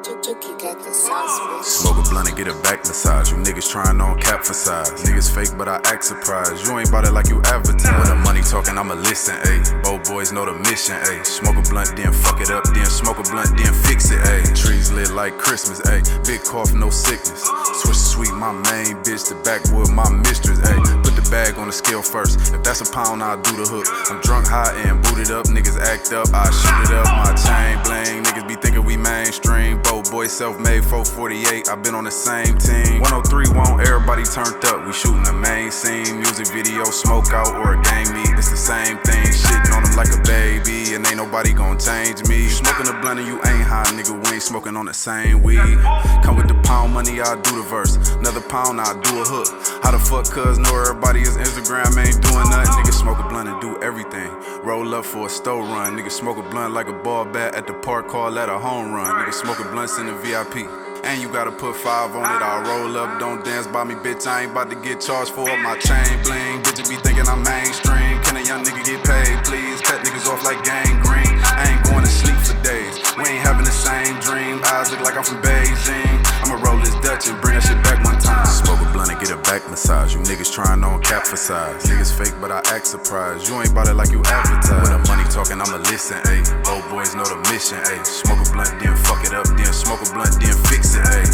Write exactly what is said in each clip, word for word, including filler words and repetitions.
Juki got the sauce, bitch. Smoke a blunt and get a back massage. You niggas trying on cap for size. Niggas fake, but I act surprised. You ain't bout it like you advertise. When the money talking, I'ma listen, ayy. Both boys know the mission, ayy. Smoke a blunt, then fuck it up, then smoke a blunt, then fix it, ayy. Trees lit like Christmas, ayy. Big cough, no sickness. Switch sweet, my main bitch. The backwood, my mistress, ayy. Put the bag on the scale first. If that's a pound, I'll do the hook. I'm drunk, high, and booted up. Niggas act up, I shoot it up. My chain bling. Niggas be thinking we mainstream. Both boys self-made, four forty-eight. I been on the same team. one oh three want everybody turned up. We shooting the main scene. Music video, smoke out, or a game meet. It's the same thing. Shitting on them like a baby, and ain't nobody gon' change me. You smoking a blunt and you ain't high, nigga. We ain't smoking on the same weed. Come with the pound money, I'll do the verse. Another pound, I'll do a hook. How the fuck cuz know everybody is Instagram ain't doing nothing. Nigga smoke a blunt and do everything. Roll up for a store run. Nigga smoke a blunt like a ball bat at the park, call that a home run. Nigga smoke a blunts in the V I P. And you gotta put five on it. I'll roll up, don't dance by me, bitch. I ain't about to get charged for my chain bling. Bitches be thinking I'm mainstream. Can a young nigga get paid, please? Cut niggas off like gangrene. I ain't going to sleep for days. We ain't having the same dream. Eyes look like I'm from Beijing. I'ma roll this Dutch and bring that shit back one time. Smoke a blunt and get a back massage. You niggas trying on cap for size. Niggas fake, but I act surprised. You ain't bout it like you advertise. When the money talking, I'ma listen, ayy. Both boys know the mission, ayy. Smoke a blunt, then fuck it up, then smoke a blunt, then fix it, ayy.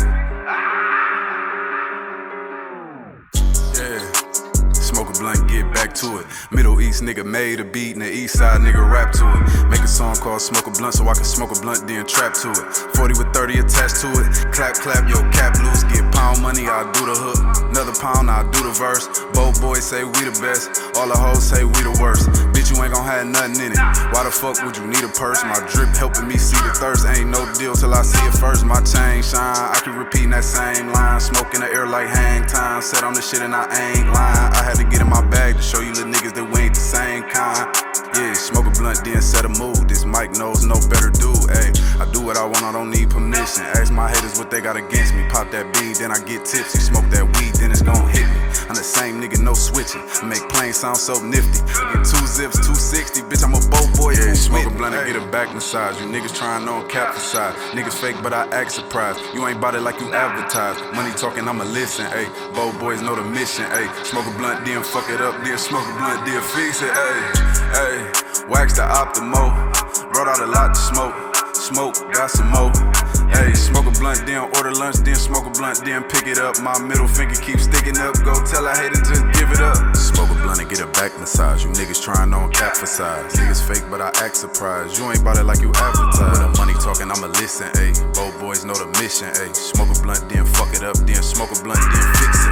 Yeah. Smoke a blunt, get back to it. Middle East nigga made a beat, and the East Side nigga rap to it. Make a song called Smoke a Blunt so I can smoke a blunt, then trap to it. forty with thirty attached to it. Clap, clap, yo, cap loose. Get pound money, I'll do the hook. Another pound, I'll do the verse. Both boys say we the best. All the hoes say we the worst. Bitch, you ain't gon' have nothing in it. Why the fuck would you need a purse? My drip helping me see the thirst. Ain't no deal till I see it first. My chain shine, I keep repeating that same line. Smoke in the air like hang time. Said I'm the shit and I ain't lying. I had to get in my bag to show you little niggas that we ain't the same kind. Yeah, smoke a blunt, then set a mood. This mic knows no better dude, ayy. I do what I want, I don't need permission. Ask my haters what they got against me. Pop that bead, then I get tipsy. Smoke that weed, then it's gon' hit me. I'm the same nigga, no switching. Make planes sound so nifty. Get two zips, two sixty, bitch, I'm a boat boy. Yeah, smoke a blunt and get a back massage. You niggas trying on cap for size. Niggas fake, but I act surprised. You ain't bout it like you advertise. Money talking, I'ma listen, ayy. Both boys know the mission, ayy. Smoke a blunt, then fuck it up, then smoke a blunt, then fix it, ayy. Ayy, wax the Optimo. Brought out a lot to smoke. Smoke, got some more. Hey, smoke a blunt, then order lunch, then smoke a blunt, then pick it up. My middle finger keeps sticking up. Go tell a hater, just give it up. Smoke a blunt and get a back massage. You niggas trying on cap for size. Niggas fake, but I act surprised. You ain't bout it like you advertise. When the money talking, I'ma listen, ayy. Both boys know the mission, ayy. Smoke a blunt, then fuck it up, then smoke a blunt, then fix it.